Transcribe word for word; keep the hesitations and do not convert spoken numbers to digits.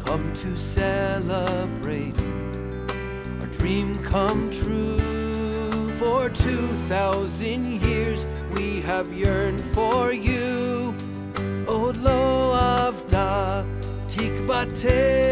come to celebrate our dream come true. For two thousand years we have yearned for you. Od lo avda tikvate.